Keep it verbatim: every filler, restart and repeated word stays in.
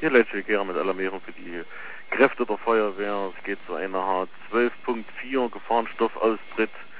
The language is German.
Hier letzte gerne mit Alarmierung für die Kräfte der Feuerwehr. Es geht zu einer H zwölf Punkt vier Gefahrenstoffaustritt